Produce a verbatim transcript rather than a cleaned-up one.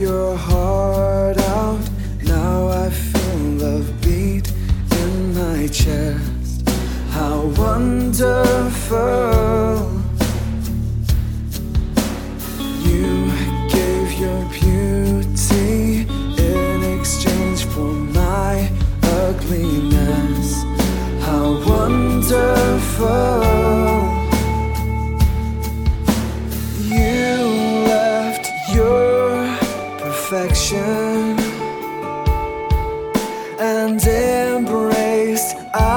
your heart out. Now I feel love beat in my chest. How wonderful. You gave your beauty in exchange for my ugliness. How wonderful. You left your perfection and embraced